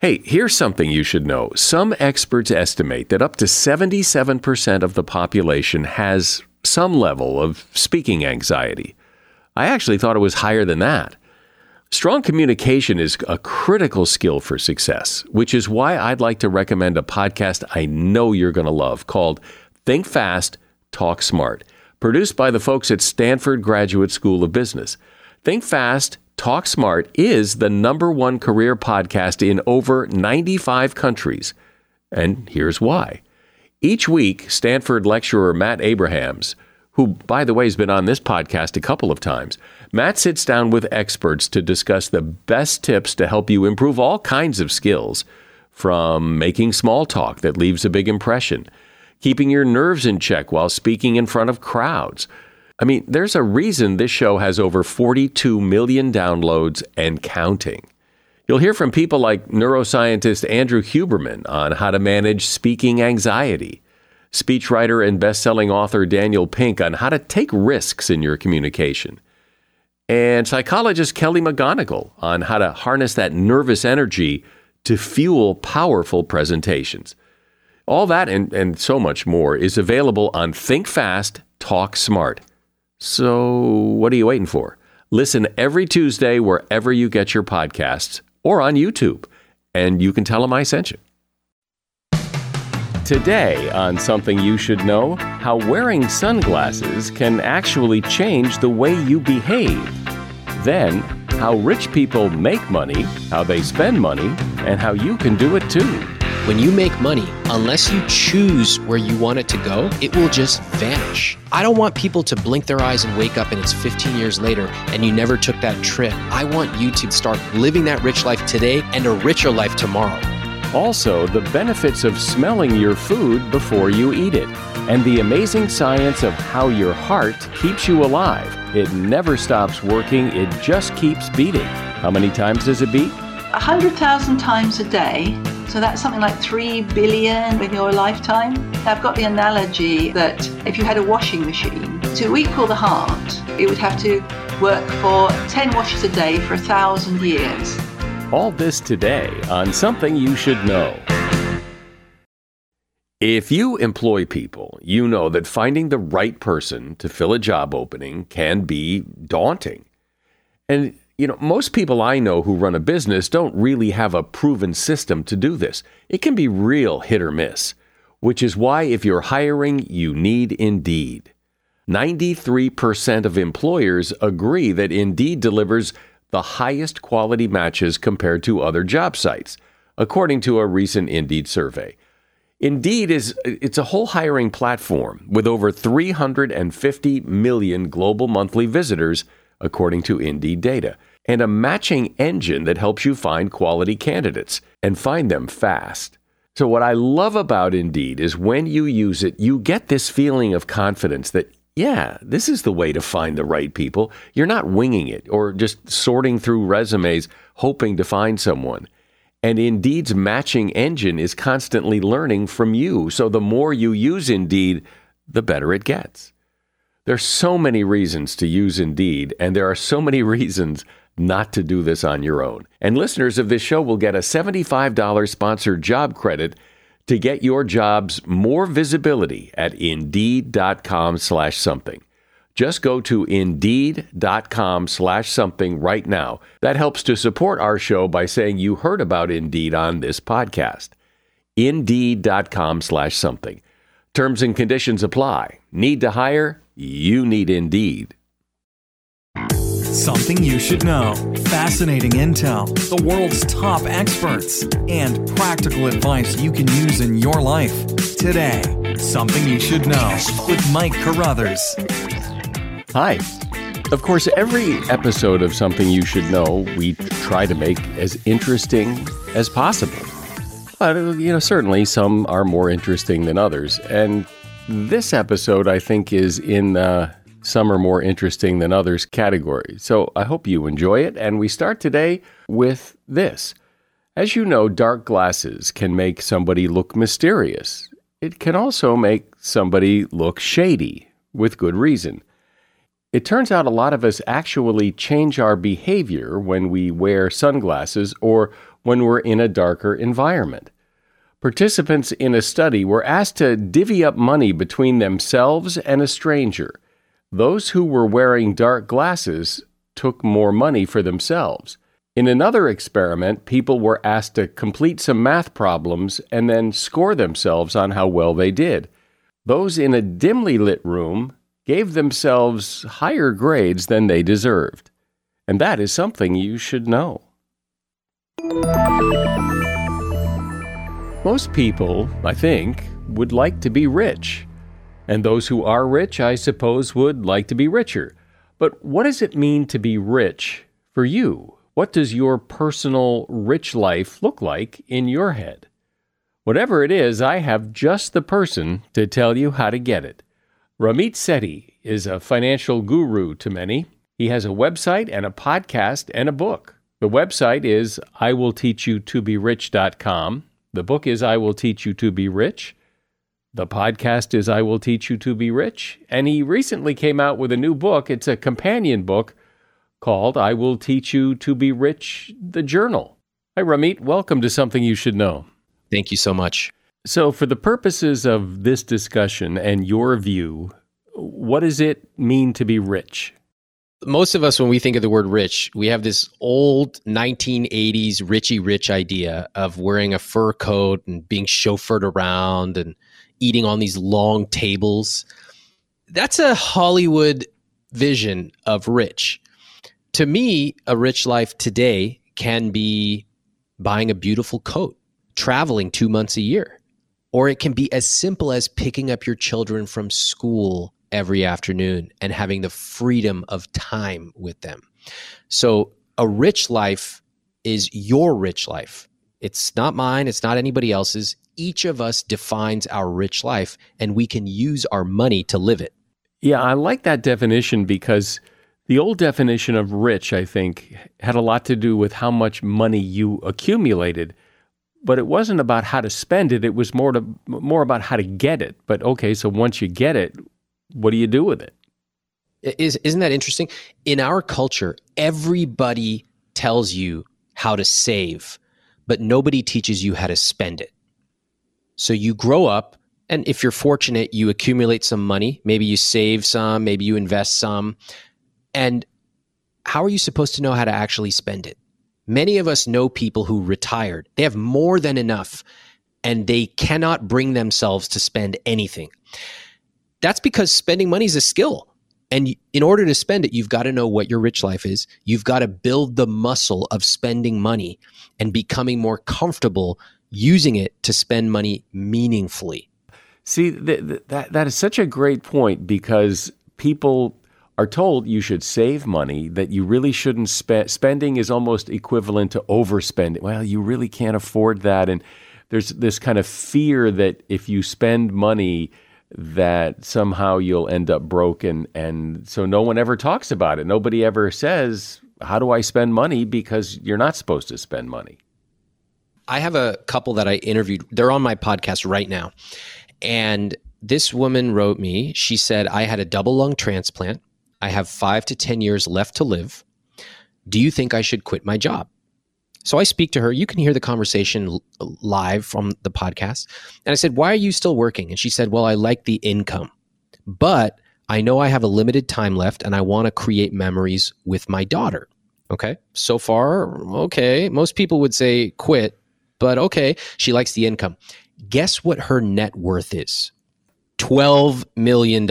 Hey, here's something you should know. Some experts estimate that up to 77% of the population has some level of speaking anxiety. I actually thought it was higher than that. Strong communication is a critical skill for success, which is why I'd like to recommend a podcast I know you're going to love called Think Fast, Talk Smart, produced by the folks at Stanford Graduate School of Business. Think Fast, Talk Smart is the #1 career podcast in over 95 countries. And here's why. Each week, Stanford lecturer Matt Abrahams, who, by the way, has been on this podcast a couple of times, Matt sits down with experts to discuss the best tips to help you improve all kinds of skills, from making small talk that leaves a big impression, keeping your nerves in check while speaking in front of crowds. I mean, there's a reason this show has over 42 million downloads and counting. You'll hear from people like neuroscientist Andrew Huberman on how to manage speaking anxiety, speechwriter and best-selling author Daniel Pink on how to take risks in your communication, and psychologist Kelly McGonigal on how to harness that nervous energy to fuel powerful presentations. All that and so much more is available on Think Fast, Talk Smart. So what are you waiting for? Listen every Tuesday wherever you get your podcasts or on YouTube, and you can tell them I sent you. Today on Something You Should Know, how wearing sunglasses can actually change the way you behave. Then, how rich people make money, how they spend money, and how you can do it too. When you make money, unless you choose where you want it to go, it will just vanish. I don't want people to blink their eyes and wake up and it's 15 years later and you never took that trip. I want you to start living that rich life today and a richer life tomorrow. Also, the benefits of smelling your food before you eat it, and the amazing science of how your heart keeps you alive. It never stops working, it just keeps beating. How many times does it beat? 100,000 times a day. So that's something like 3 billion in your lifetime. I've got the analogy that if you had a washing machine, to equal the heart, it would have to work for 10 washes a day for 1,000 years. All this today on Something You Should Know. If you employ people, you know that finding the right person to fill a job opening can be daunting. And most people I know who run a business don't really have a proven system to do this. It can be real hit or miss, which is why if you're hiring, you need Indeed. 93% of employers agree that Indeed delivers the highest quality matches compared to other job sites, according to a recent Indeed survey. Indeed it's a whole hiring platform with over 350 million global monthly visitors, according to Indeed data, and a matching engine that helps you find quality candidates and find them fast. So what I love about Indeed is when you use it, you get this feeling of confidence that, yeah, this is the way to find the right people. You're not winging it or just sorting through resumes hoping to find someone. And Indeed's matching engine is constantly learning from you. So the more you use Indeed, the better it gets. There's so many reasons to use Indeed, and there are so many reasons not to do this on your own. And listeners of this show will get a $75 sponsored job credit to get your jobs more visibility at Indeed.com/something. Just go to Indeed.com/something right now. That helps to support our show by saying you heard about Indeed on this podcast. Indeed.com/something. Terms and conditions apply. Need to hire? You need Indeed. Something you should know. Fascinating intel, the world's top experts, and practical advice you can use in your life. Today, Something You Should Know with Mike Carruthers. Hi. Of course, every episode of Something You Should Know, we try to make as interesting as possible. But, certainly some are more interesting than others. And this episode, I think, is in some are more interesting than others category. So I hope you enjoy it. And we start today with this. As you know, dark glasses can make somebody look mysterious. It can also make somebody look shady, with good reason. It turns out a lot of us actually change our behavior when we wear sunglasses or when we're in a darker environment. Participants in a study were asked to divvy up money between themselves and a stranger. Those who were wearing dark glasses took more money for themselves. In another experiment, people were asked to complete some math problems and then score themselves on how well they did. Those in a dimly lit room gave themselves higher grades than they deserved. And that is something you should know. Most people, I think, would like to be rich. And those who are rich, I suppose, would like to be richer. But what does it mean to be rich for you? What does your personal rich life look like in your head? Whatever it is, I have just the person to tell you how to get it. Ramit Sethi is a financial guru to many. He has a website and a podcast and a book. The website is iwillteachyoutoberich.com. The book is I Will Teach You to Be Rich. The podcast is I Will Teach You to Be Rich. And he recently came out with a new book. It's a companion book called I Will Teach You to Be Rich, the Journal. Hi, Ramit. Welcome to Something You Should Know. Thank you so much. So for the purposes of this discussion and your view, what does it mean to be rich? Most of us, when we think of the word rich, we have this old 1980s Richie Rich idea of wearing a fur coat and being chauffeured around and eating on these long tables. That's a Hollywood vision of rich. To me, a rich life today can be buying a beautiful coat, traveling 2 months a year, or it can be as simple as picking up your children from school every afternoon and having the freedom of time with them. So a rich life is your rich life. It's not mine. It's not anybody else's. Each of us defines our rich life, and we can use our money to live it. Yeah, I like that definition because the old definition of rich, I think, had a lot to do with how much money you accumulated. But it wasn't about how to spend it. It was more about how to get it. But okay, so once you get it, what do you do with it? Isn't that interesting? In our culture, everybody tells you how to save, but nobody teaches you how to spend it. So you grow up, and if you're fortunate, you accumulate some money. Maybe you save some, maybe you invest some. And how are you supposed to know how to actually spend it? Many of us know people who retired. They have more than enough, and they cannot bring themselves to spend anything. That's because spending money is a skill. And in order to spend it, you've got to know what your rich life is. You've got to build the muscle of spending money and becoming more comfortable using it to spend money meaningfully. See, that is such a great point because people are told you should save money, that you really shouldn't spend. Spending is almost equivalent to overspending. Well, you really can't afford that. And there's this kind of fear that if you spend money, that somehow you'll end up broken. And so no one ever talks about it. Nobody ever says, how do I spend money? Because you're not supposed to spend money. I have a couple that I interviewed. They're on my podcast right now. And this woman wrote me. She said, I had a double lung transplant. I have 5 to 10 years left to live. Do you think I should quit my job? So I speak to her. You can hear the conversation live from the podcast. And I said, why are you still working? And she said, well, I like the income, but I know I have a limited time left and I want to create memories with my daughter. Okay. So far, okay. Most people would say quit, but okay. She likes the income. Guess what her net worth is? $12 million.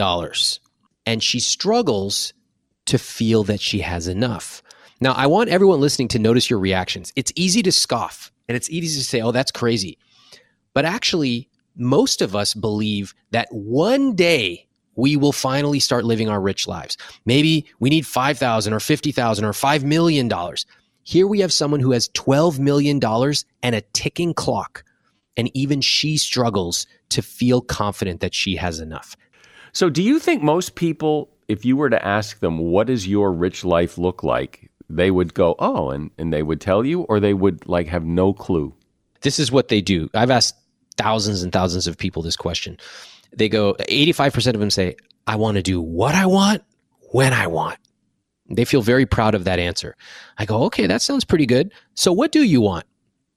And she struggles to feel that she has enough. Now, I want everyone listening to notice your reactions. It's easy to scoff and it's easy to say, oh, that's crazy. But actually, most of us believe that one day we will finally start living our rich lives. Maybe we need $5,000 or $50,000 or $5 million. Here we have someone who has $12 million and a ticking clock. And even she struggles to feel confident that she has enough. So do you think most people, if you were to ask them, what does your rich life look like? They would go, oh, and they would tell you, or they would like have no clue? This is what they do. I've asked thousands and thousands of people this question. They go, 85% of them say, I want to do what I want, when I want. They feel very proud of that answer. I go, okay, that sounds pretty good. So what do you want?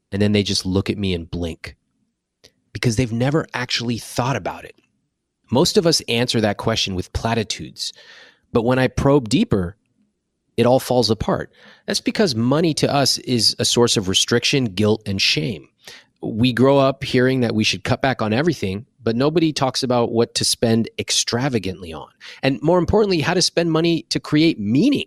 And then they just look at me and blink because they've never actually thought about it. Most of us answer that question with platitudes. But when I probe deeper, it all falls apart. That's because money to us is a source of restriction, guilt, and shame. We grow up hearing that we should cut back on everything, but nobody talks about what to spend extravagantly on. And more importantly, how to spend money to create meaning.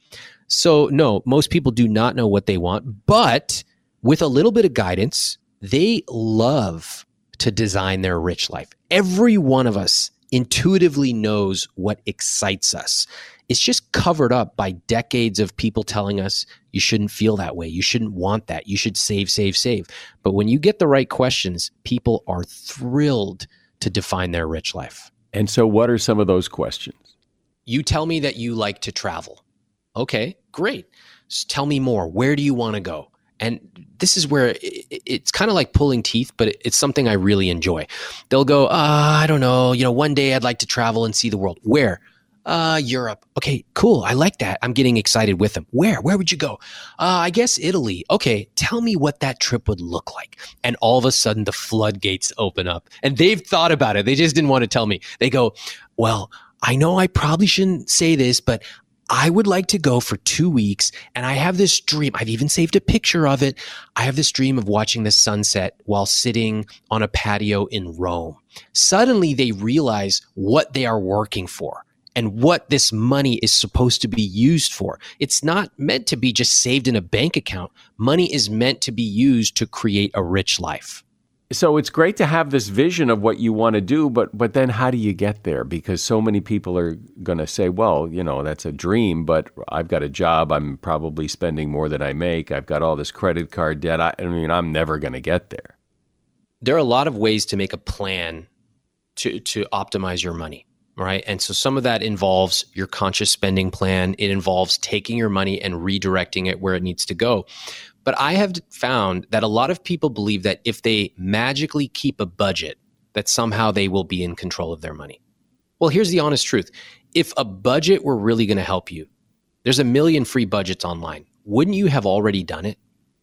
So no, most people do not know what they want, but with a little bit of guidance, they love to design their rich life. Every one of us intuitively knows what excites us. It's just covered up by decades of people telling us you shouldn't feel that way. You shouldn't want that. You should save, save, save. But when you get the right questions, people are thrilled to define their rich life. And so what are some of those questions? You tell me that you like to travel. Okay, great. Just tell me more. Where do you want to go? And this is where it's kind of like pulling teeth, but it's something I really enjoy. They'll go, I don't know, one day I'd like to travel and see the world. Where? Europe. Okay, cool. I like that. I'm getting excited with them. Where would you go? I guess Italy. Okay, tell me what that trip would look like. And all of a sudden the floodgates open up and they've thought about it. They just didn't want to tell me. They go, well, I know I probably shouldn't say this, but I would like to go for 2 weeks and I have this dream. I've even saved a picture of it. I have this dream of watching the sunset while sitting on a patio in Rome. Suddenly they realize what they are working for and what this money is supposed to be used for. It's not meant to be just saved in a bank account. Money is meant to be used to create a rich life. So it's great to have this vision of what you want to do, but then how do you get there? Because so many people are going to say, well, that's a dream, but I've got a job. I'm probably spending more than I make. I've got all this credit card debt. I'm never going to get there. There are a lot of ways to make a plan to optimize your money, right? And so some of that involves your conscious spending plan. It involves taking your money and redirecting it where it needs to go. But I have found that a lot of people believe that if they magically keep a budget, that somehow they will be in control of their money. Well, here's the honest truth. If a budget were really going to help you, there's 1 million free budgets online. Wouldn't you have already done it?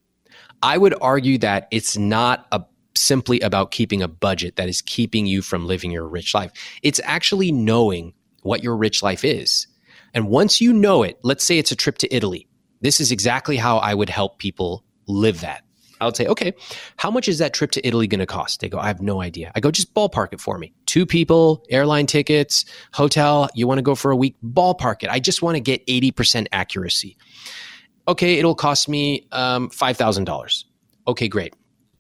I would argue that it's not simply about keeping a budget that is keeping you from living your rich life. It's actually knowing what your rich life is. And once you know it, let's say it's a trip to Italy. This is exactly how I would help people live that. I would say, okay, how much is that trip to Italy going to cost? They go, I have no idea. I go, just ballpark it for me. 2 people, airline tickets, hotel, you want to go for a week, ballpark it. I just want to get 80% accuracy. Okay, it'll cost me $5,000. Okay, great.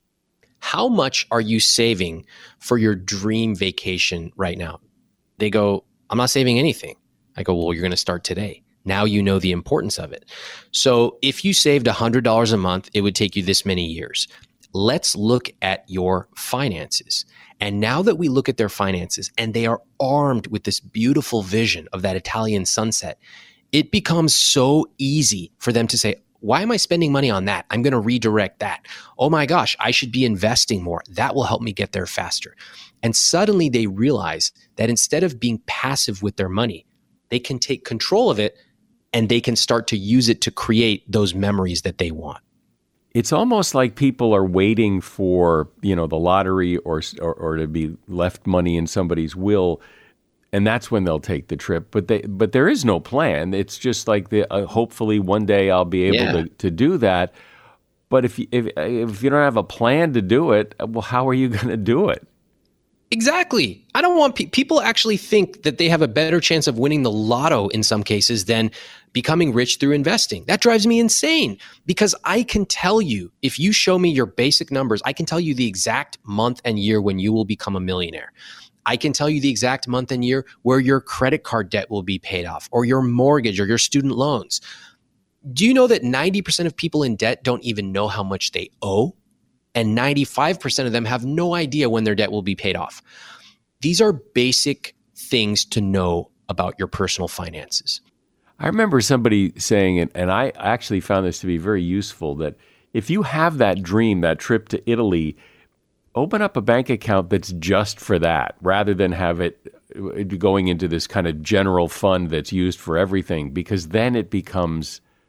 How much are you saving for your dream vacation right now? They go, I'm not saving anything. I go, well, you're going to start today. Now you know the importance of it. So if you saved $100 a month, it would take you this many years. Let's look at your finances. And now that we look at their finances and they are armed with this beautiful vision of that Italian sunset, it becomes so easy for them to say, why am I spending money on that? I'm going to redirect that. Oh my gosh, I should be investing more. That will help me get there faster. And suddenly they realize that instead of being passive with their money, they can take control of it and they can start to use it to create those memories that they want. It's almost like people are waiting for, the lottery or to be left money in somebody's will, and that's when they'll take the trip. But there is no plan. It's just like hopefully one day I'll be able to do that. But if you don't have a plan to do it, well, how are you going to do it? Exactly. I don't want people actually think that they have a better chance of winning the lotto in some cases than becoming rich through investing. That drives me insane because I can tell you, if you show me your basic numbers, I can tell you the exact month and year when you will become a millionaire. I can tell you the exact month and year where your credit card debt will be paid off or your mortgage or your student loans. Do you know that 90% of people in debt don't even know how much they owe? And 95% of them have no idea when their debt will be paid off. These are basic things to know about your personal finances. I remember somebody saying, and I actually found this to be very useful, that if you have that dream, that trip to Italy, open up a bank account that's just for that, rather than have it going into this kind of general fund that's used for everything, because then it becomes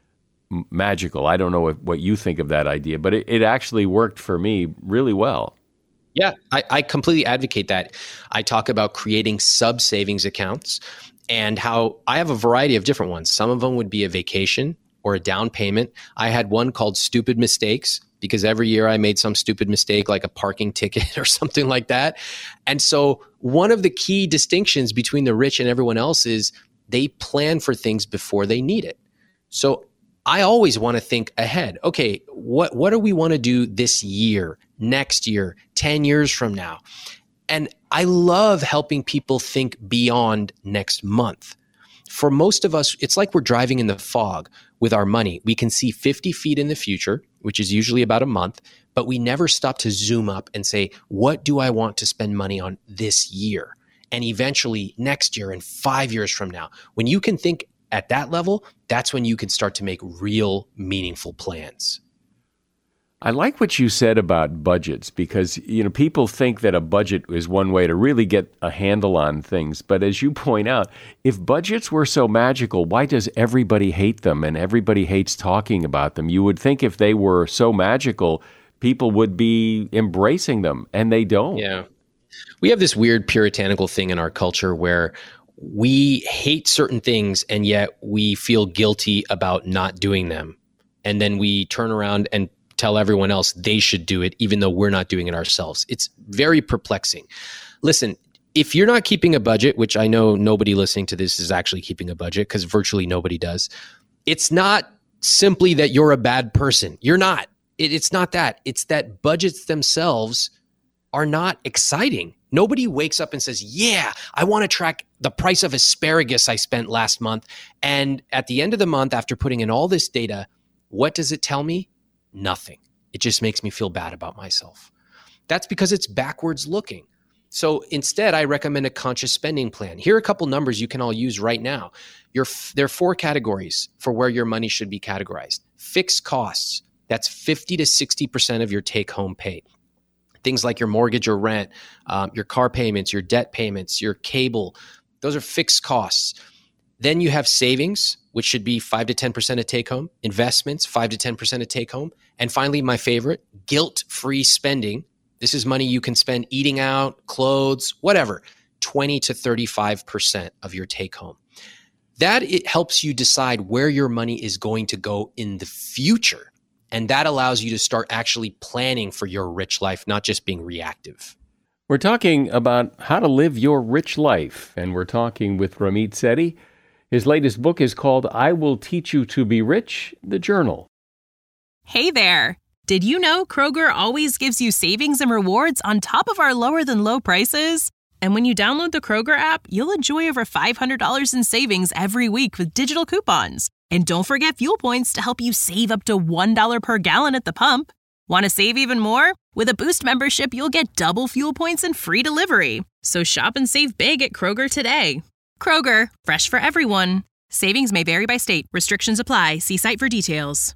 magical. I don't know what you think of that idea, but it actually worked for me really well. Yeah, I completely advocate that. I talk about creating sub-savings accounts and how I have a variety of different ones. Some of them would be a vacation or a down payment. I had one called Stupid Mistakes because every year I made some stupid mistake like a parking ticket or something like that. And so one of the key distinctions between the rich and everyone else is they plan for things before they need it. So I always want to think ahead. Okay, what do we want to do this year, next year, 10 years from now? And I love helping people think beyond next month. For most of us, it's like we're driving in the fog with our money. We can see 50 feet in the future, which is usually about a month, but we never stop to zoom up and say, what do I want to spend money on this year? And eventually next year and 5 years from now, when you can think at that level, that's when you can start to make real meaningful plans. I like what you said about budgets because, people think that a budget is one way to really get a handle on things. But as you point out, if budgets were so magical, why does everybody hate them and everybody hates talking about them? You would think if they were so magical, people would be embracing them, and they don't. Yeah. We have this weird puritanical thing in our culture where we hate certain things and yet we feel guilty about not doing them. And then we turn around and tell everyone else they should do it, even though we're not doing it ourselves. It's very perplexing. Listen, if you're not keeping a budget, which I know nobody listening to this is actually keeping a budget because virtually nobody does, it's not simply that you're a bad person. You're not. It's not that. It's that budgets themselves are not exciting. Nobody wakes up and says, yeah, I want to track the price of asparagus I spent last month. And at the end of the month, after putting in all this data, what does it tell me? Nothing. It just makes me feel bad about myself. That's because it's backwards looking. So instead, I recommend a conscious spending plan. Here are a couple numbers you can all use right now. There are 4 categories for where your money should be categorized. Fixed costs, that's 50 to 60% of your take-home pay. Things like your mortgage or rent, your car payments, your debt payments, your cable, those are fixed costs. Then you have savings, which should be 5 to 10% of take home, investments, 5 to 10% of take home. And finally, my favorite, guilt-free spending. This is money you can spend eating out, clothes, whatever, 20 to 35% of your take home. That it helps you decide where your money is going to go in the future. And that allows you to start actually planning for your rich life, not just being reactive. We're talking about how to live your rich life, and we're talking with Ramit Sethi. His latest book is called I Will Teach You to Be Rich, The Journal. Hey there! Did you know Kroger always gives you savings and rewards on top of our lower-than-low prices? And when you download the Kroger app, you'll enjoy over $500 in savings every week with digital coupons. And don't forget fuel points to help you save up to $1 per gallon at the pump. Want to save even more? With a Boost membership, you'll get double fuel points and free delivery. So shop and save big at Kroger today. Kroger, fresh for everyone. Savings may vary by state. Restrictions apply. See site for details.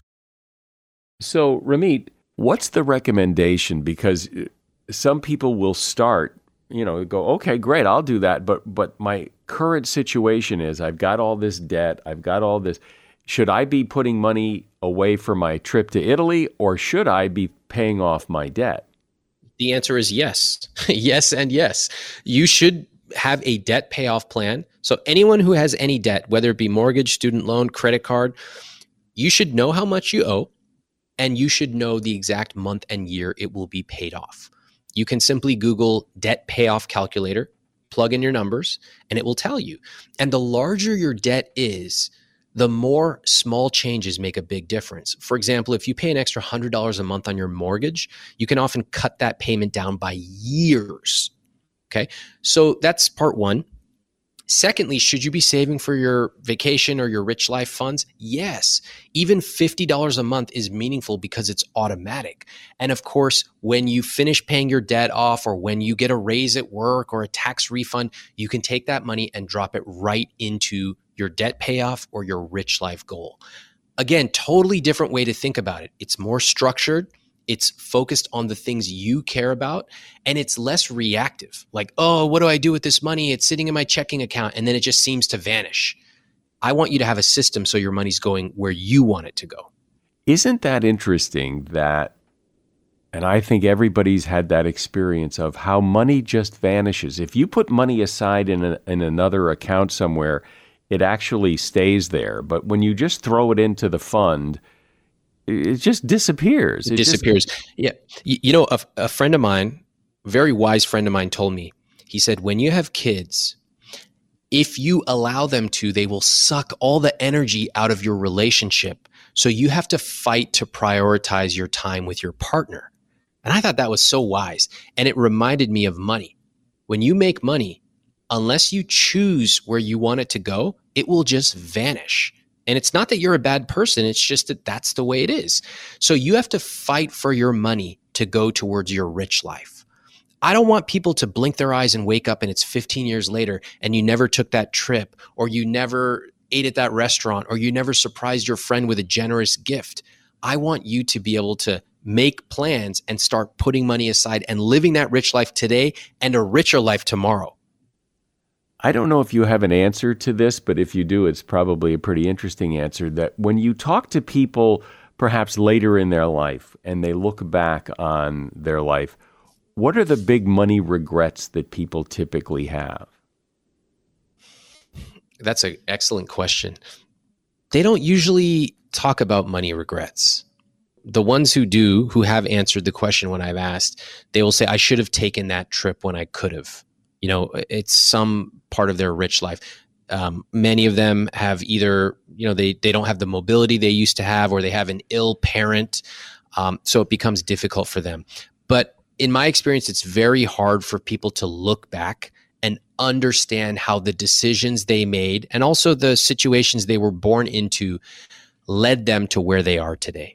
So, Ramit, what's the recommendation? Because some people will start, go, okay, great, I'll do that. But my current situation is I've got all this debt. I've got all this. Should I be putting money away for my trip to Italy, or should I be paying off my debt? The answer is yes. Yes and yes. You should have a debt payoff plan. So anyone who has any debt, whether it be mortgage, student loan, credit card, you should know how much you owe, and you should know the exact month and year it will be paid off. You can simply Google debt payoff calculator, plug in your numbers, and it will tell you. And the larger your debt is, the more small changes make a big difference. For example, if you pay an extra $100 a month on your mortgage, you can often cut that payment down by years. Okay, so that's part one. Secondly, should you be saving for your vacation or your rich life funds? Yes. Even $50 a month is meaningful because it's automatic. And of course, when you finish paying your debt off, or when you get a raise at work or a tax refund, you can take that money and drop it right into your debt payoff or your rich life goal. Again, totally different way to think about it. It's more structured. It's focused on the things you care about, and it's less reactive. Like, oh, what do I do with this money? It's sitting in my checking account, and then it just seems to vanish. I want you to have a system so your money's going where you want it to go. Isn't that interesting that, and I think everybody's had that experience of how money just vanishes. If you put money aside in another account somewhere, it actually stays there. But when you just throw it into the fund, it just disappears. It disappears. Yeah. You know, a friend of mine, a very wise friend of mine told me, he said, when you have kids, if you allow them to, they will suck all the energy out of your relationship. So you have to fight to prioritize your time with your partner. And I thought that was so wise. And it reminded me of money. When you make money, unless you choose where you want it to go, it will just vanish. And it's not that you're a bad person. It's just that that's the way it is. So you have to fight for your money to go towards your rich life. I don't want people to blink their eyes and wake up and it's 15 years later and you never took that trip, or you never ate at that restaurant, or you never surprised your friend with a generous gift. I want you to be able to make plans and start putting money aside and living that rich life today and a richer life tomorrow. I don't know if you have an answer to this, but if you do, it's probably a pretty interesting answer, that when you talk to people perhaps later in their life and they look back on their life, what are the big money regrets that people typically have? That's an excellent question. They don't usually talk about money regrets. The ones who do, who have answered the question when I've asked, they will say, I should have taken that trip when I could have. You know, it's some part of their rich life. Many of them have either, you know, they don't have the mobility they used to have, or they have an ill parent. So it becomes difficult for them. But in my experience, it's very hard for people to look back and understand how the decisions they made and also the situations they were born into led them to where they are today.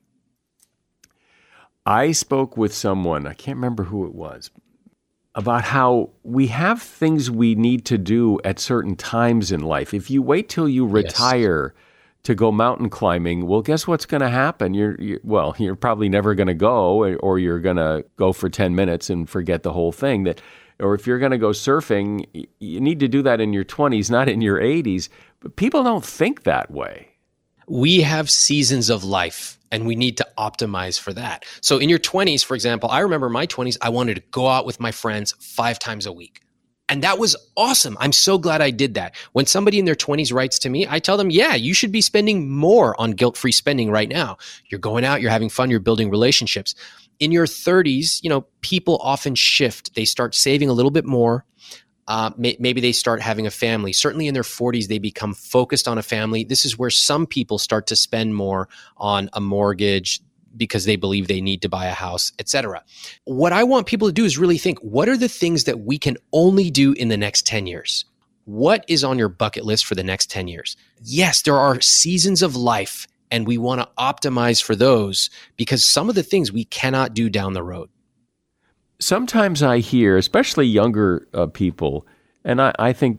I spoke with someone, I can't remember who it was, about how we have things we need to do at certain times in life. If you wait till you retire to go mountain climbing, well, guess what's going to happen? You're probably never going to go, or you're going to go for 10 minutes and forget the whole thing. Or if you're going to go surfing, you need to do that in your 20s, not in your 80s. But people don't think that way. We have seasons of life, and we need to optimize for that. So in your 20s, for example, I remember my 20s, I wanted to go out with my friends 5 times a week. And that was awesome. I'm so glad I did that. When somebody in their 20s writes to me, I tell them, yeah, you should be spending more on guilt-free spending right now. You're going out, you're having fun, you're building relationships. In your 30s, you know, people often shift. They start saving a little bit more. Maybe they start having a family. Certainly in their 40s, they become focused on a family. This is where some people start to spend more on a mortgage because they believe they need to buy a house, etc. What I want people to do is really think, what are the things that we can only do in the next 10 years? What is on your bucket list for the next 10 years? Yes, there are seasons of life, and we want to optimize for those because some of the things we cannot do down the road. Sometimes I hear, especially younger people, and I think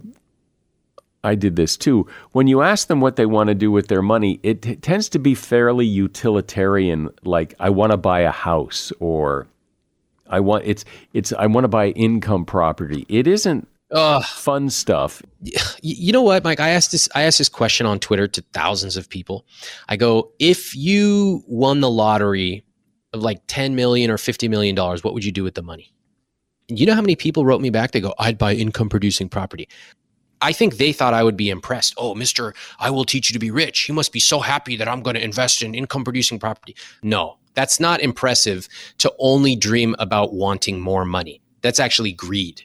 I did this too, when you ask them what they want to do with their money, it tends to be fairly utilitarian, like I want to buy a house, or I want to buy income property. It isn't fun stuff. You know what, Mike? I asked this question on Twitter to thousands of people. I go, if you won the lottery of like 10 million or $50 million, what would you do with the money? And you know how many people wrote me back? They go, I'd buy income producing property. I think they thought I would be impressed. Oh, Mr. I will teach you to be rich. You must be so happy that I'm going to invest in income producing property. No, that's not impressive to only dream about wanting more money. That's actually greed.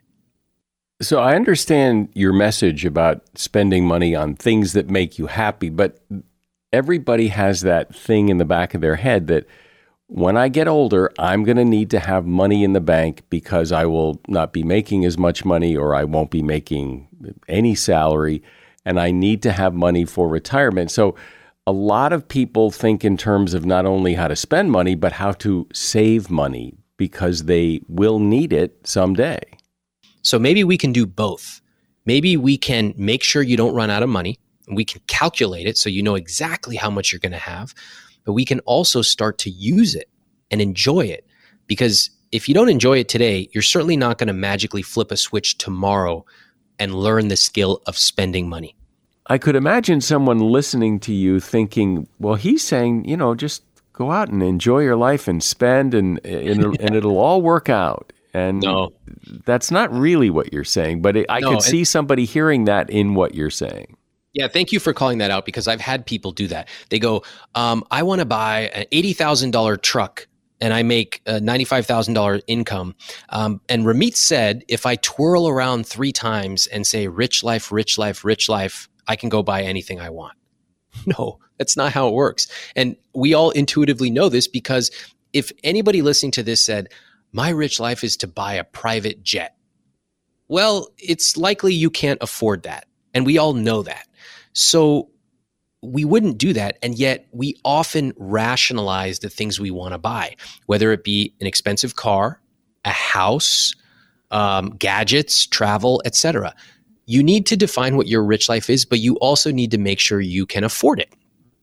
So I understand your message about spending money on things that make you happy, but everybody has that thing in the back of their head that when I get older, I'm going to need to have money in the bank because I will not be making as much money, or I won't be making any salary, and I need to have money for retirement. So a lot of people think in terms of not only how to spend money, but how to save money because they will need it someday. So maybe we can do both. Maybe we can make sure you don't run out of money, and we can calculate it so you know exactly how much you're going to have. But we can also start to use it and enjoy it, because if you don't enjoy it today, you're certainly not going to magically flip a switch tomorrow and learn the skill of spending money. I could imagine someone listening to you thinking, well, he's saying, just go out and enjoy your life and spend and it'll all work out. And No. that's not really what you're saying, but I could see somebody hearing that in what you're saying. Yeah, thank you for calling that out, because I've had people do that. They go, I want to buy an $80,000 truck and I make a $95,000 income. And Ramit said, if I twirl around 3 times and say, rich life, rich life, rich life, I can go buy anything I want. No, that's not how it works. And we all intuitively know this, because if anybody listening to this said, my rich life is to buy a private jet, well, it's likely you can't afford that. And we all know that. So we wouldn't do that. And yet we often rationalize the things we want to buy, whether it be an expensive car, a house, gadgets, travel, etc. You need to define what your rich life is, but you also need to make sure you can afford it.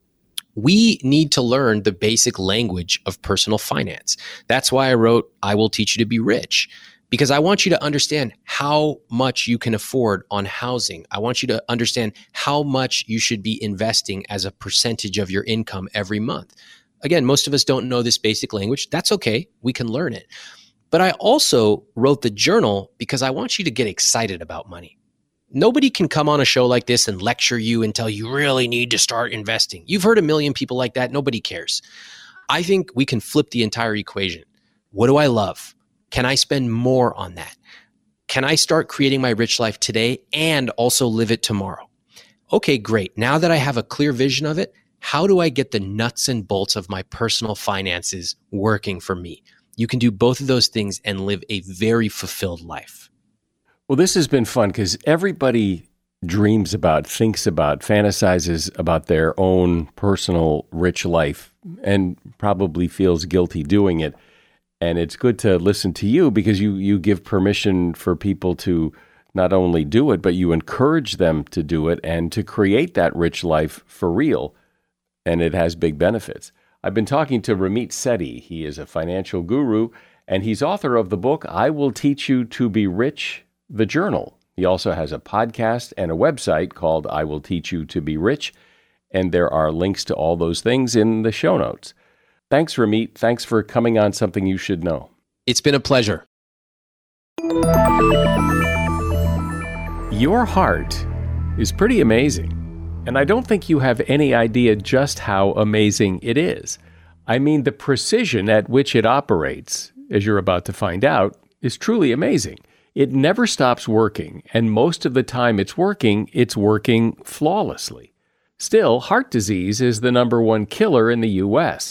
We need to learn the basic language of personal finance. That's why I wrote, I Will Teach You to Be Rich, because I want you to understand how much you can afford on housing. I want you to understand how much you should be investing as a percentage of your income every month. Again, most of us don't know this basic language. That's okay. We can learn it. But I also wrote the journal because I want you to get excited about money. Nobody can come on a show like this and lecture you and tell you really need to start investing. You've heard a million people like that. Nobody cares. I think we can flip the entire equation. What do I love? Can I spend more on that? Can I start creating my rich life today and also live it tomorrow? Okay, great. Now that I have a clear vision of it, how do I get the nuts and bolts of my personal finances working for me? You can do both of those things and live a very fulfilled life. Well, this has been fun because everybody dreams about, thinks about, fantasizes about their own personal rich life and probably feels guilty doing it. And it's good to listen to you because you give permission for people to not only do it, but you encourage them to do it and to create that rich life for real. And it has big benefits. I've been talking to Ramit Sethi. He is a financial guru, and he's author of the book, I Will Teach You to Be Rich, the journal. He also has a podcast and a website called I Will Teach You to Be Rich. And there are links to all those things in the show notes. Thanks, Ramit. Thanks for coming on Something You Should Know. It's been a pleasure. Your heart is pretty amazing, and I don't think you have any idea just how amazing it is. I mean, the precision at which it operates, as you're about to find out, is truly amazing. It never stops working, and most of the time it's working flawlessly. Still, heart disease is the #1 killer in the U.S.,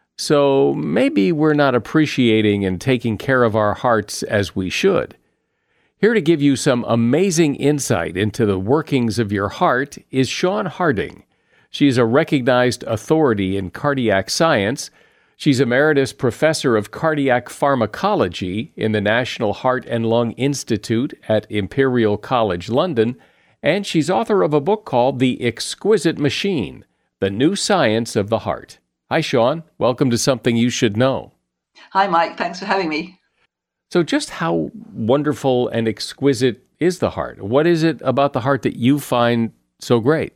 so maybe we're not appreciating and taking care of our hearts as we should. Here to give you some amazing insight into the workings of your heart is Shawn Harding. She's a recognized authority in cardiac science. She's Emeritus Professor of Cardiac Pharmacology in the National Heart and Lung Institute at Imperial College London, and she's author of a book called The Exquisite Machine, The New Science of the Heart. Hi, Shawn. Welcome to Something You Should Know. Hi, Mike. Thanks for having me. So just how wonderful and exquisite is the heart? What is it about the heart that you find so great?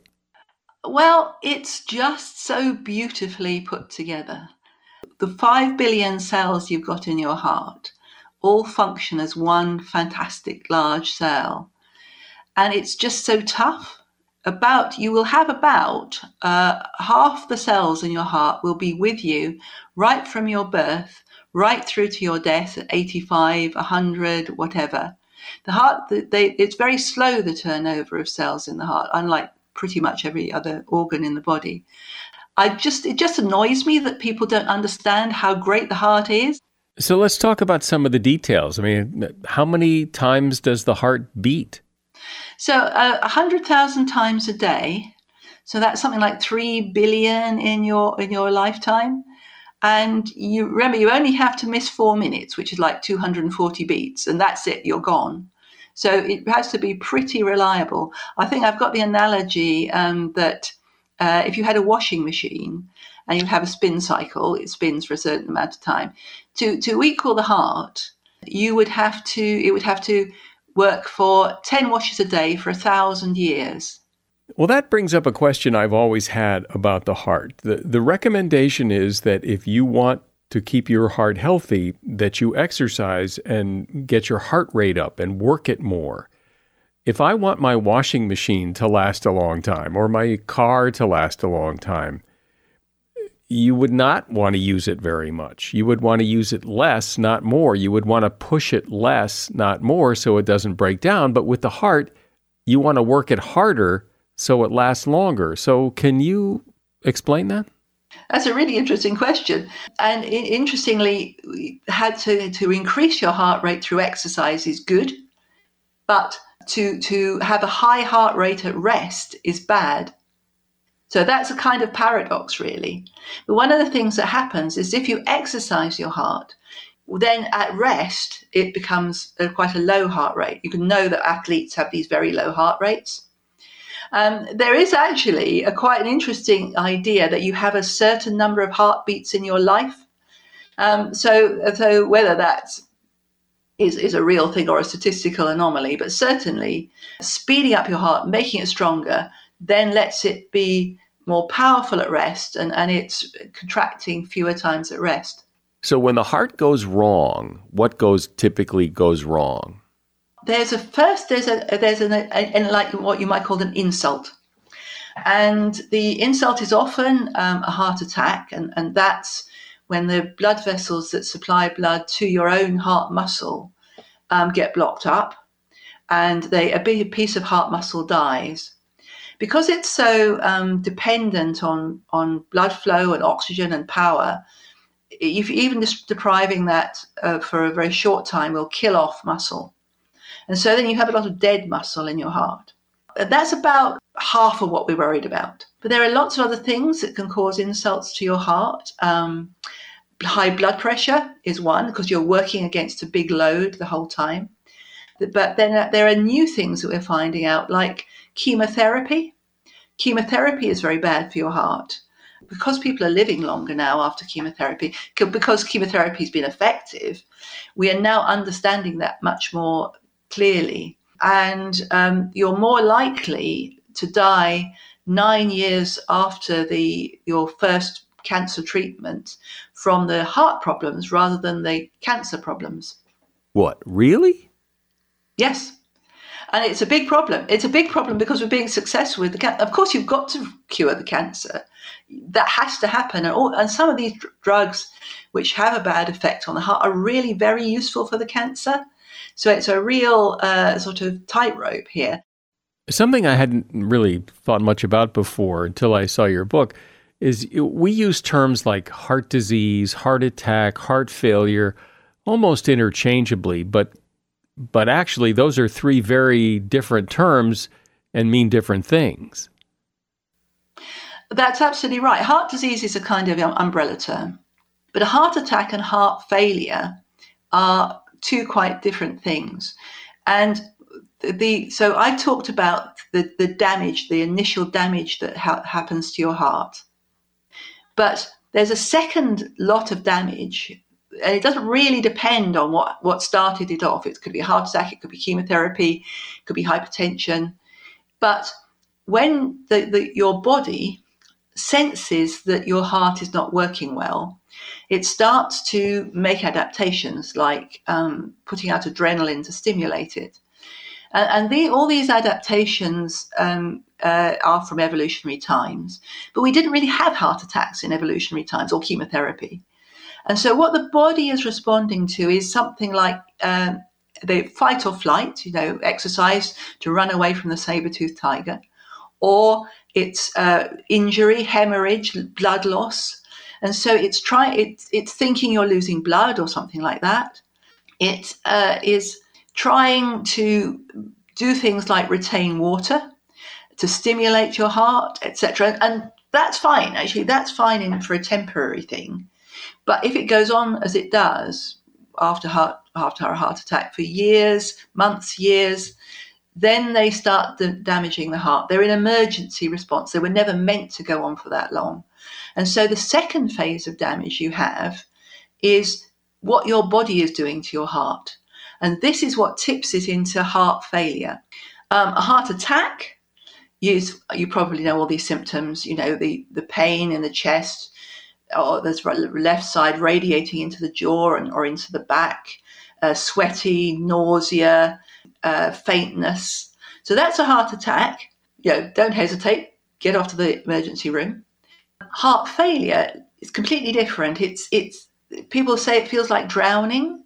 Well, it's just so beautifully put together. The 5 billion cells you've got in your heart all function as one fantastic large cell. And it's just so tough. You will have about half the cells in your heart will be with you right from your birth, right through to your death at 85, 100, whatever. The heart, it's very slow, the turnover of cells in the heart, unlike pretty much every other organ in the body. It just annoys me that people don't understand how great the heart is. So let's talk about some of the details. I mean, how many times does the heart beat? So 100,000 times a day. So that's something like 3 billion in your lifetime. And you remember, you only have to miss 4 minutes, which is like 240 beats, and that's it, you're gone. So it has to be pretty reliable. I think I've got the analogy that if you had a washing machine and you have a spin cycle, it spins for a certain amount of time. To equal the heart, it would have to work for 10 washes a day for 1,000 years. Well, that brings up a question I've always had about the heart. The recommendation is that if you want to keep your heart healthy, that you exercise and get your heart rate up and work it more. If I want my washing machine to last a long time or my car to last a long time, you would not want to use it very much. You would want to use it less, not more. You would want to push it less, not more, so it doesn't break down. But with the heart, you want to work it harder so it lasts longer. So can you explain that? That's a really interesting question. And interestingly, had to increase your heart rate through exercise is good, but to have a high heart rate at rest is bad. So that's a kind of paradox, really. But one of the things that happens is if you exercise your heart, then at rest, it becomes quite a low heart rate. You can know that athletes have these very low heart rates. There is actually quite an interesting idea that you have a certain number of heartbeats in your life. So whether that is a real thing or a statistical anomaly, but certainly speeding up your heart, making it stronger, then lets it be more powerful at rest, and it's contracting fewer times at rest. So when the heart goes wrong, what typically goes wrong? There's like what you might call an insult. And the insult is often a heart attack, and that's when the blood vessels that supply blood to your own heart muscle get blocked up, and a big piece of heart muscle dies. Because it's so dependent on blood flow and oxygen and power, even just depriving that for a very short time will kill off muscle. And so then you have a lot of dead muscle in your heart. That's about half of what we're worried about. But there are lots of other things that can cause insults to your heart. High blood pressure is one, because you're working against a big load the whole time. But then there are new things that we're finding out, like chemotherapy. Chemotherapy is very bad for your heart. Because people are living longer now after chemotherapy, because chemotherapy has been effective, we are now understanding that much more clearly. And you're more likely to die 9 years after your first cancer treatment from the heart problems rather than the cancer problems. What, really? Yes. And it's a big problem. It's a big problem because we're being successful with the cancer. Of course, you've got to cure the cancer. That has to happen. And some of these drugs, which have a bad effect on the heart, are really very useful for the cancer. So it's a real sort of tightrope here. Something I hadn't really thought much about before until I saw your book is we use terms like heart disease, heart attack, heart failure, almost interchangeably, but actually those are three very different terms and mean different things. That's absolutely right. Heart disease is a kind of umbrella term, but a heart attack and heart failure are two quite different things. And so I talked about the damage, the initial damage that happens to your heart. But there's a second lot of damage, and it doesn't really depend on what started it off. It could be a heart attack, it could be chemotherapy, it could be hypertension. But when your body senses that your heart is not working well, it starts to make adaptations like putting out adrenaline to stimulate it. And all these adaptations are from evolutionary times. But we didn't really have heart attacks in evolutionary times or chemotherapy. And so what the body is responding to is something like the fight or flight, exercise to run away from the saber-toothed tiger, or it's injury, hemorrhage, blood loss. And so it's thinking you're losing blood or something like that. It is trying to do things like retain water to stimulate your heart, etc. And that's fine. Actually, that's fine for a temporary thing. But if it goes on as it does after a heart attack for years, months, years, then they start damaging the heart. They're in emergency response. They were never meant to go on for that long. And so the second phase of damage you have is what your body is doing to your heart. And this is what tips it into heart failure. A heart attack You probably know all these symptoms, the pain in the chest, or there's left side radiating into the jaw or into the back, sweaty, nausea, faintness. So that's a heart attack. Don't hesitate. Get off to the emergency room. Heart failure is completely different. It's people say it feels like drowning.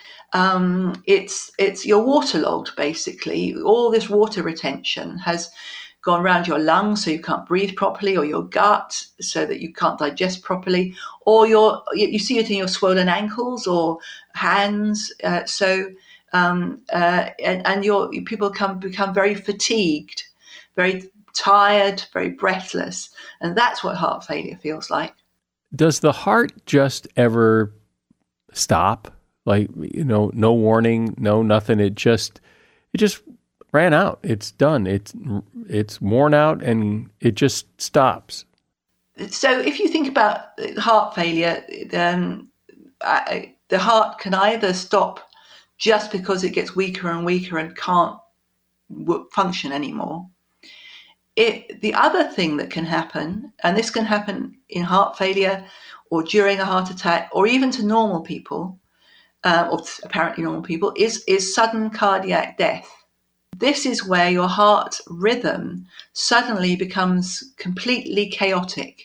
It's you're waterlogged, basically. All this water retention has gone around your lungs, so you can't breathe properly, or your gut, so that you can't digest properly, or you see it in your swollen ankles or hands. And people become very fatigued, very tired, very breathless, and that's what heart failure feels like. Does the heart just ever stop? Like, no warning, no nothing. It just ran out. It's done. It's worn out, and it just stops. So if you think about heart failure, then the heart can either stop just because it gets weaker and weaker and can't function anymore. The other thing that can happen, and this can happen in heart failure or during a heart attack or even to normal people, or apparently normal people, is sudden cardiac death. This is where your heart rhythm suddenly becomes completely chaotic.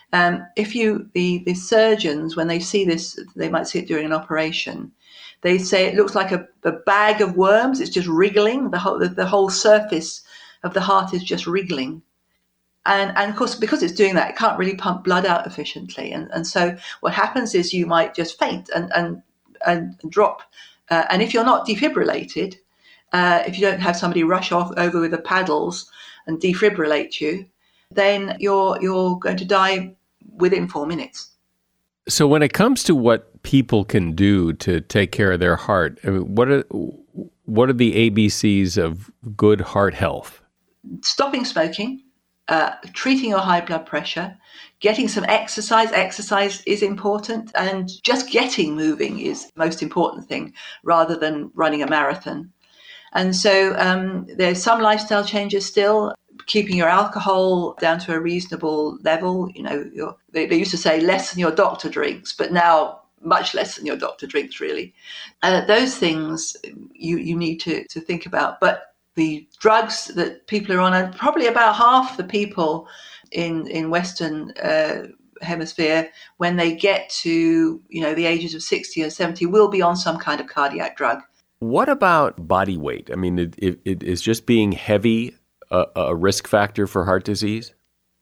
The surgeons, when they see this, they might see it during an operation. They say it looks like a bag of worms. It's just wriggling. The whole surface of the heart is just wriggling. And of course, because it's doing that, it can't really pump blood out efficiently. And so what happens is you might just faint and drop. And if you're not defibrillated, if you don't have somebody rush over with the paddles and defibrillate you, then you're going to die within 4 minutes. So when it comes to what people can do to take care of their heart, I mean, what are the ABCs of good heart health? Stopping smoking, treating your high blood pressure, getting some exercise. Exercise is important, and just getting moving is the most important thing rather than running a marathon. And so there's some lifestyle changes still, keeping your alcohol down to a reasonable level. They used to say less than your doctor drinks, but now much less than your doctor drinks, really. Those things you need to think about. But the drugs that people are on, and probably about half the people in Western hemisphere, when they get to the ages of 60 or 70, will be on some kind of cardiac drug. What about body weight? I mean, it is just being heavy a risk factor for heart disease?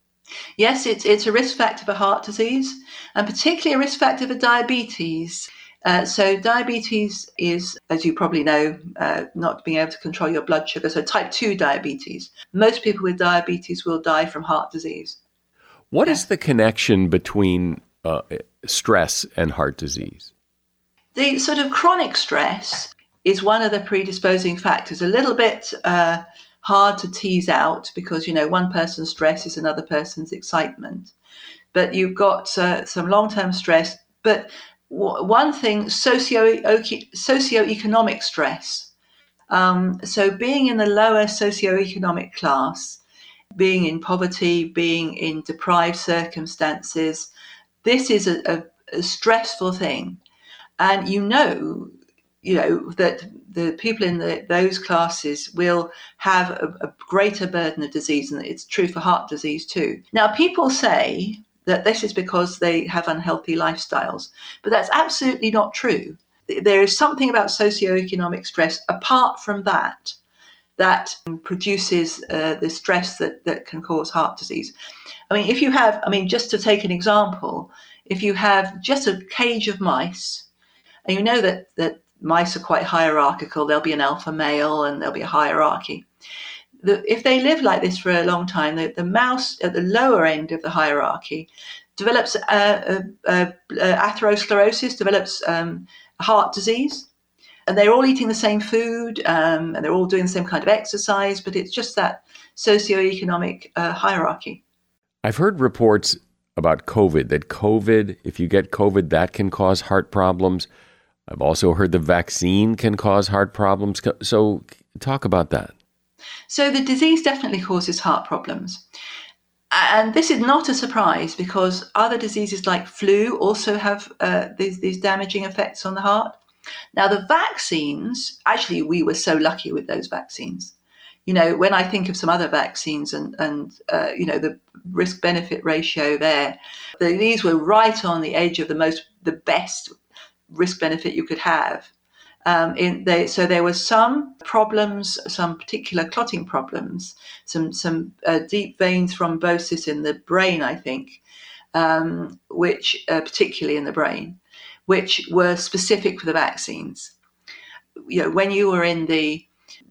Yes, it's a risk factor for heart disease, and particularly a risk factor for diabetes. So diabetes is, as you probably know, not being able to control your blood sugar. So type 2 diabetes. Most people with diabetes will die from heart disease. What is the connection between stress and heart disease? The sort of chronic stress is one of the predisposing factors. A little bit hard to tease out because, one person's stress is another person's excitement. But you've got some long-term stress. But one thing, socioeconomic stress. So being in the lower socioeconomic class, being in poverty, being in deprived circumstances, this is a stressful thing. And that the people in those classes will have a greater burden of disease, and it's true for heart disease too. Now, people say that this is because they have unhealthy lifestyles, but that's absolutely not true. There is something about socioeconomic stress apart from that produces the stress that can cause heart disease. Just to take an example, if you have just a cage of mice, and you know that mice are quite hierarchical. There'll be an alpha male and there'll be a hierarchy. If they live like this for a long time, the mouse at the lower end of the hierarchy develops atherosclerosis, develops heart disease. And they're all eating the same food and they're all doing the same kind of exercise, but it's just that socioeconomic hierarchy. I've heard reports about COVID, that if you get COVID, that can cause heart problems. I've also heard the vaccine can cause heart problems. So talk about that. So the disease definitely causes heart problems. And this is not a surprise because other diseases like flu also have these damaging effects on the heart. Now, the vaccines, actually, we were so lucky with those vaccines. When I think of some other vaccines and the risk-benefit ratio there, these were right on the edge of the best risk-benefit you could have. So there were some problems, some particular clotting problems, some deep vein thrombosis in the brain, I think, which particularly in the brain, which were specific for the vaccines. When you were in the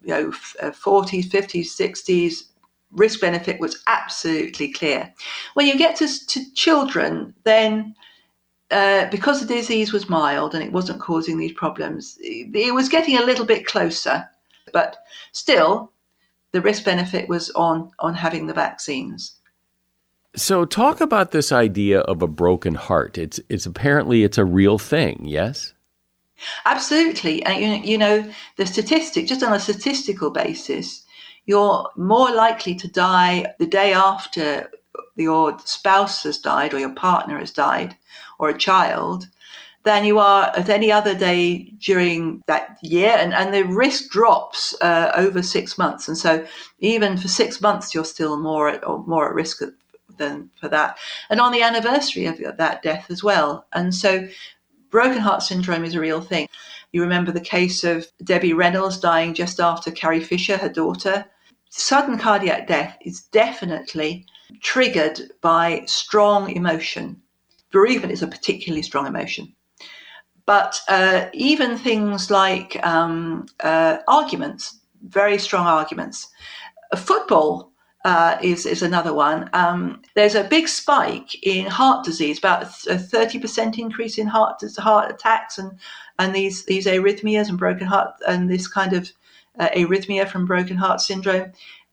40s, 50s, 60s, risk benefit was absolutely clear. When you get to children, then because the disease was mild and it wasn't causing these problems, it was getting a little bit closer, but still the risk benefit was on having the vaccines. So talk about this idea of a broken heart. It's apparently it's a real thing, yes? Absolutely. And the statistic, just on a statistical basis, you're more likely to die the day after your spouse has died or your partner has died or a child than you are at any other day during that year. And the risk drops over 6 months. And so even for 6 months, you're still more at risk than for that. And on the anniversary of that death as well. And so broken heart syndrome is a real thing. You remember the case of Debbie Reynolds dying just after Carrie Fisher, her daughter. Sudden cardiac death is definitely triggered by strong emotion. Bereavement is a particularly strong emotion. But even things like arguments, very strong arguments. Football is another one. There's a big spike in heart disease, about a 30% increase in heart attacks and these arrhythmias and broken heart and this kind of arrhythmia from broken heart syndrome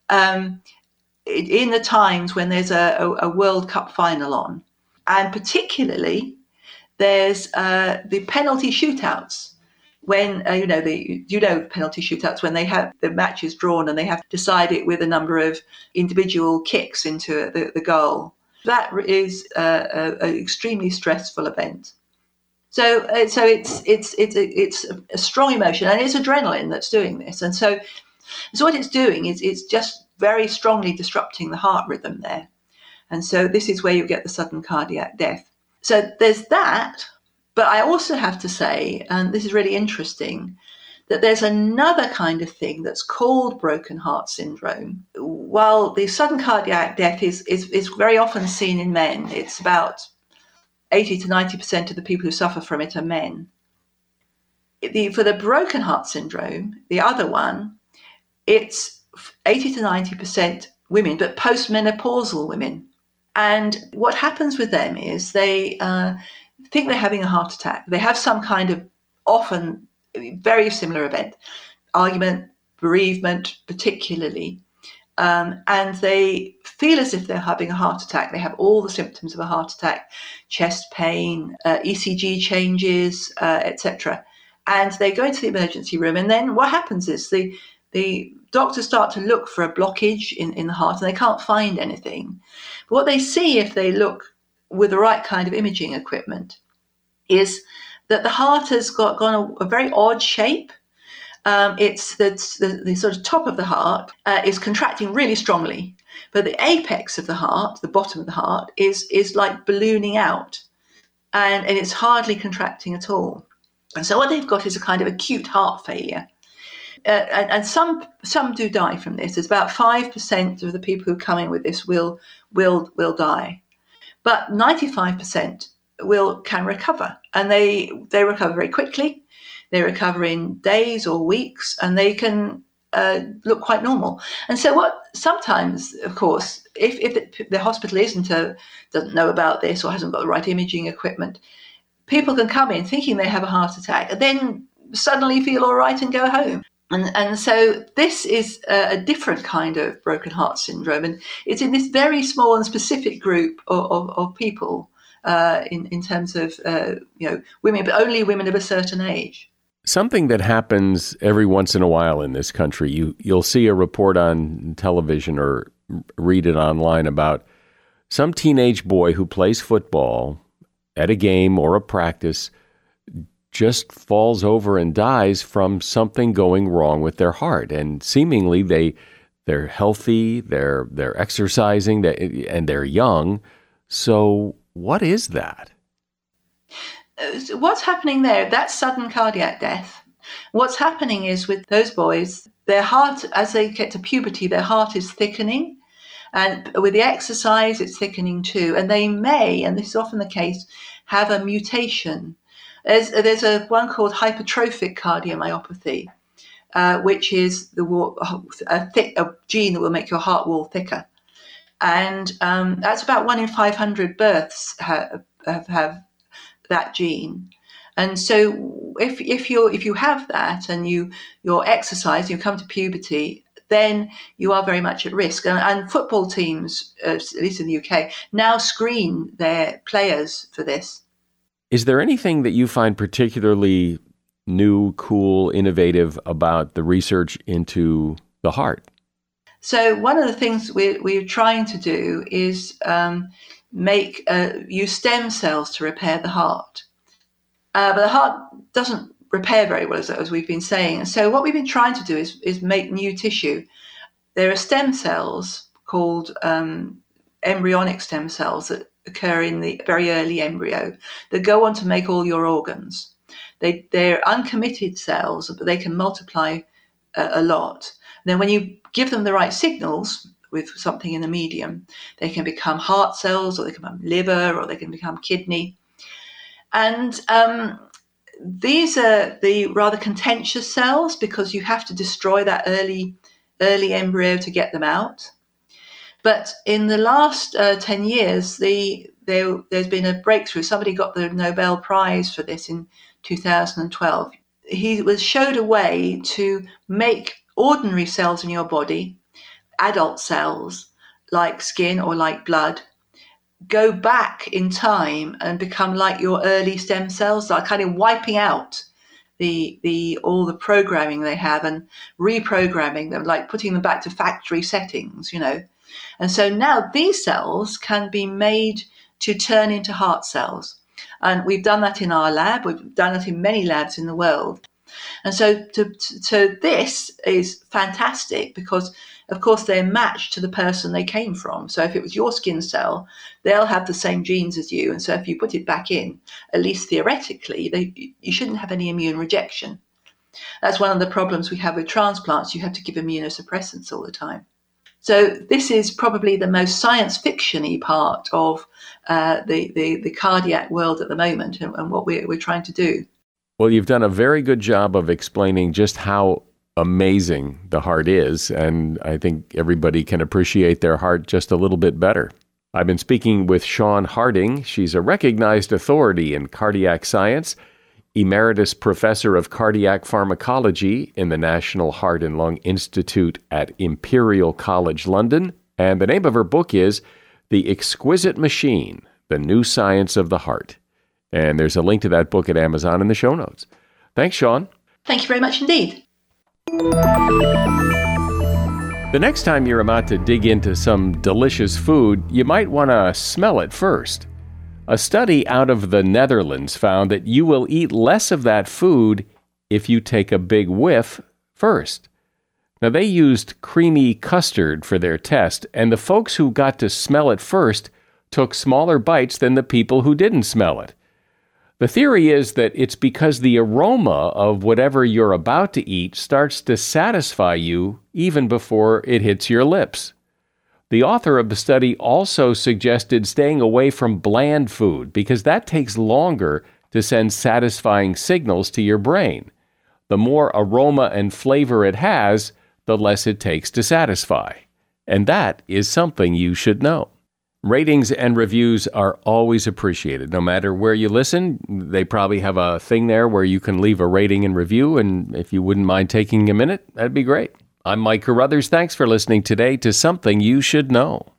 in the times when there's a World Cup final on. And particularly there's the penalty shootouts. When penalty shootouts, when they have the matches drawn and they have to decide it with a number of individual kicks into the goal, that is an extremely stressful event. So it's a strong emotion, and it's adrenaline that's doing this. And so what it's doing is it's just very strongly disrupting the heart rhythm there. And so this is where you get the sudden cardiac death. So there's that. But I also have to say, and this is really interesting, that there's another kind of thing that's called broken heart syndrome. While the sudden cardiac death is very often seen in men, it's about 80 to 90% of the people who suffer from it are men. For the broken heart syndrome, the other one, it's 80 to 90% women, but postmenopausal women. And what happens with them is they think they're having a heart attack. They have some kind of often very similar event, argument, bereavement particularly, and they feel as if they're having a heart attack. They have all the symptoms of a heart attack, chest pain, ECG changes, etc. And they go into the emergency room, and then what happens is the doctors start to look for a blockage in the heart, and they can't find anything. But what they see if they look with the right kind of imaging equipment is that the heart has gone a very odd shape. It's the sort of top of the heart is contracting really strongly, but the apex of the heart, the bottom of the heart, is like ballooning out, and it's hardly contracting at all. And so what they've got is a kind of acute heart failure. And some do die from this. There's about 5% of the people who come in with this will die. But 95% can recover, and they recover very quickly. They recover in days or weeks, and they can look quite normal. And so what sometimes, of course, if the hospital doesn't know about this or hasn't got the right imaging equipment, people can come in thinking they have a heart attack and then suddenly feel all right and go home. And so this is a different kind of broken heart syndrome, and it's in this very small and specific group of people in terms of women, but only women of a certain age. Something that happens every once in a while in this country, you'll see a report on television or read it online about some teenage boy who plays football at a game or a practice just falls over and dies from something going wrong with their heart. And seemingly they're healthy, they're exercising, and they're young. So what is that? What's happening there? That's sudden cardiac death. What's happening is with those boys, their heart, as they get to puberty, their heart is thickening. And with the exercise, it's thickening too. And they may, and this is often the case, have a mutation. There's one called hypertrophic cardiomyopathy, which is a gene that will make your heart wall thicker. And that's about 1 in 500 births have that gene. And so if you have that and you're exercise, you come to puberty, then you are very much at risk. And football teams, at least in the UK, now screen their players for this. Is there anything that you find particularly new, cool, innovative about the research into the heart? So one of the things we're trying to do is use stem cells to repair the heart. But the heart doesn't repair very well, as we've been saying. And so what we've been trying to do is make new tissue. There are stem cells called embryonic stem cells that occur in the very early embryo that go on to make all your organs. They're uncommitted cells, but they can multiply a lot. And then when you give them the right signals with something in the medium, they can become heart cells, or they can become liver, or they can become kidney. And these are the rather contentious cells because you have to destroy that early embryo to get them out. But in the last 10 years, there's been a breakthrough. Somebody got the Nobel Prize for this in 2012. He showed a way to make ordinary cells in your body, adult cells like skin or like blood, go back in time and become like your early stem cells, like kind of wiping out all the programming they have and reprogramming them, like putting them back to factory settings, And so now these cells can be made to turn into heart cells. And we've done that in our lab. We've done that in many labs in the world. And so this is fantastic because, of course, they're matched to the person they came from. So if it was your skin cell, they'll have the same genes as you. And so if you put it back in, at least theoretically, you shouldn't have any immune rejection. That's one of the problems we have with transplants. You have to give immunosuppressants all the time. So this is probably the most science fiction-y part of the cardiac world at the moment and what we're trying to do. Well, you've done a very good job of explaining just how amazing the heart is, and I think everybody can appreciate their heart just a little bit better. I've been speaking with Shawn Harding. She's a recognized authority in cardiac science, Emeritus Professor of Cardiac Pharmacology in the National Heart and Lung Institute at Imperial College London, and the name of her book is The Exquisite Machine, The New Science of the Heart. And there's a link to that book at Amazon in the show notes. Thanks, Shawn. Thank you very much indeed. The next time you're about to dig into some delicious food, you might want to smell it first. A study out of the Netherlands found that you will eat less of that food if you take a big whiff first. Now, they used creamy custard for their test, and the folks who got to smell it first took smaller bites than the people who didn't smell it. The theory is that it's because the aroma of whatever you're about to eat starts to satisfy you even before it hits your lips. The author of the study also suggested staying away from bland food because that takes longer to send satisfying signals to your brain. The more aroma and flavor it has, the less it takes to satisfy. And that is something you should know. Ratings and reviews are always appreciated. No matter where you listen, they probably have a thing there where you can leave a rating and review, and if you wouldn't mind taking a minute, that'd be great. I'm Mike Carruthers. Thanks for listening today to Something You Should Know.